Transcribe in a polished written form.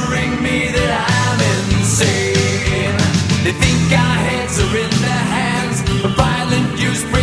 assuring me that I'm insane. They think our heads are in their hands, a violent use.